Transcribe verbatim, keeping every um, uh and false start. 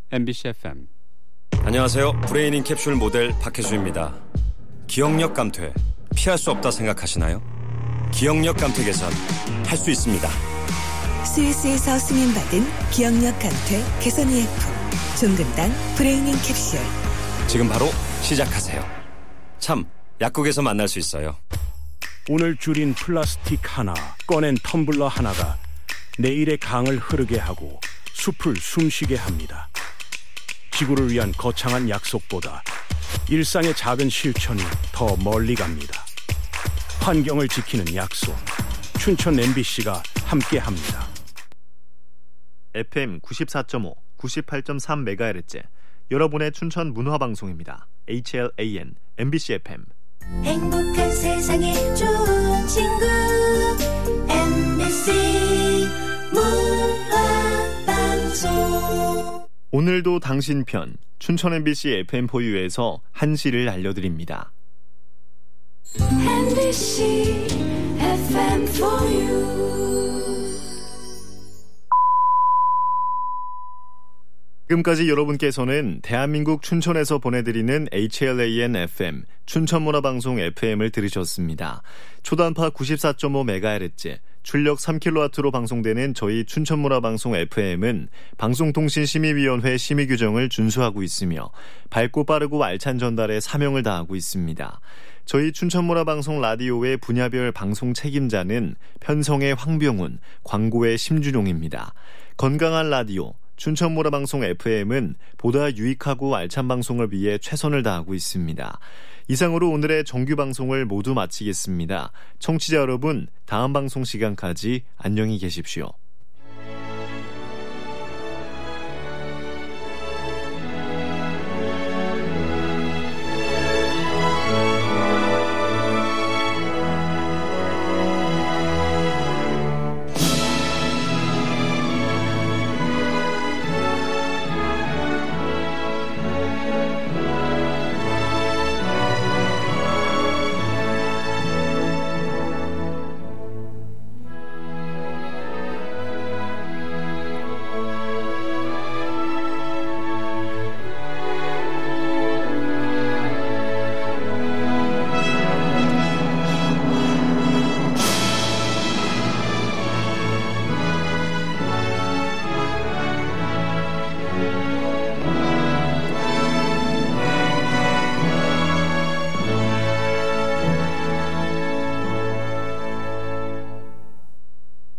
엠비씨 에프엠. 안녕하세요. 브레이닝 캡슐 모델 박혜수입니다. 기억력 감퇴 피할 수 없다 생각하시나요? 기억력 감퇴 개선 할 수 있습니다. 스위스에서 승인받은 기억력 감퇴 개선 의약품 종근당 브레이닝 캡슐. 지금 바로 시작하세요. 참, 약국에서 만날 수 있어요. 오늘 줄인 플라스틱 하나, 꺼낸 텀블러 하나가 내일의 강을 흐르게 하고 숲을 숨쉬게 합니다. 지구를 위한 거창한 약속보다 일상의 작은 실천이 더 멀리 갑니다. 환경을 지키는 약속, 춘천 엠비씨가 함께합니다. 에프엠 구십사 점 오, 구십팔 점 삼 메가헤르츠 여러분의 춘천 문화방송입니다. 에이치엘에이엔 엠비씨 에프엠. 행복한 세상에 좋은 친구 엠비씨 문화방송. 오늘도 당신 편 춘천 엠비씨 에프엠포유에서 한시를 알려드립니다. 엠비씨 에프엠포유. 지금까지 여러분께서는 대한민국 춘천에서 보내드리는 에이치엘에이엔 에프엠 춘천문화방송 에프엠을 들으셨습니다. 초단파 구십사 점 오 메가헤르츠 출력 삼 킬로와트로 방송되는 저희 춘천문화방송 에프엠은 방송통신심의위원회 심의 규정을 준수하고 있으며 밝고 빠르고 알찬 전달에 사명을 다하고 있습니다. 저희 춘천문화방송 라디오의 분야별 방송 책임자는 편성의 황병훈, 광고의 심준용입니다. 건강한 라디오 춘천문화방송 에프엠은 보다 유익하고 알찬 방송을 위해 최선을 다하고 있습니다. 이상으로 오늘의 정규 방송을 모두 마치겠습니다. 청취자 여러분, 다음 방송 시간까지 안녕히 계십시오.